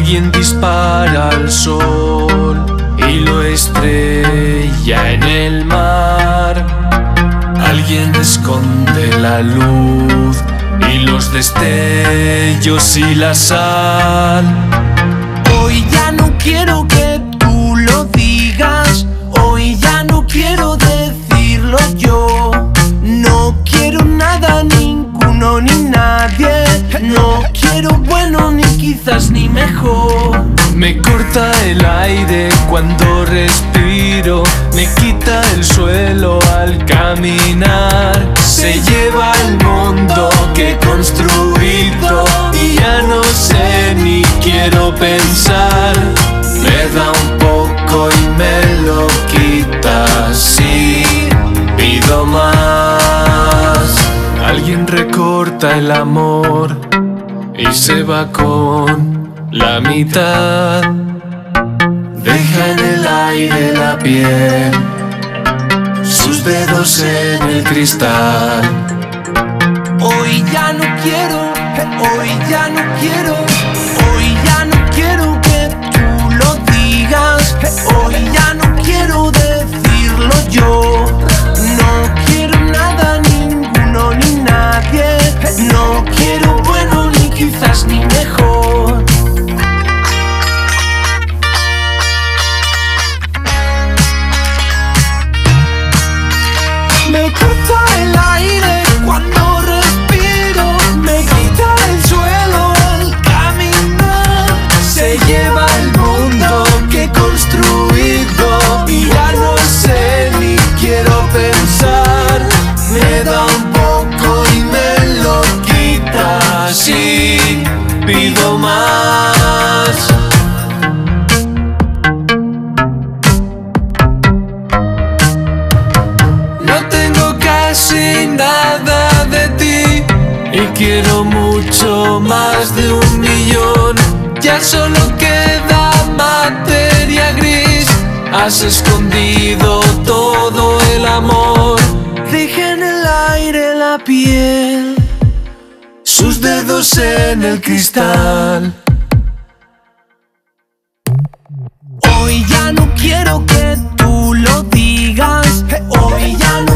Alguien dispara al sol y lo estrella en el mar. Alguien esconde la luz y los destellos y la sal. Hoy ya no quiero que tú lo digas, hoy ya no quiero decirlo yo. No quiero nada, ninguno ni nadie. No quiero bueno ni quizás ni mejor. Me corta el aire cuando respiro, me quita el suelo al caminar. Se lleva el mundo que he construido y ya no sé ni quiero pensar. Me da un poco y me lo quita, sí, pido más. Alguien recorta el amor y se va con la mitad. Deja en el aire la piel, sus dedos en el cristal. Hoy ya no quiero, hoy ya no quiero, hoy ya no quiero que tú lo digas, hoy ya no quiero decirlo yo. No quiero nada, ninguno ni nadie. No quiero bueno ni quizás ni mejor. Me corta el aire cuando respiro, me quita el suelo al caminar. Se lleva el mundo que he construido y ya no sé ni quiero pensar. Me da un poco y me lo quita, Sí, pido más. No tengo casi nada de ti y quiero mucho más de 1.000.000. Ya solo queda materia gris, has escondido todo el amor. deja en el aire la piel, Sus dedos en el cristal. hoy ya no quiero que tú lo digas, hoy ya no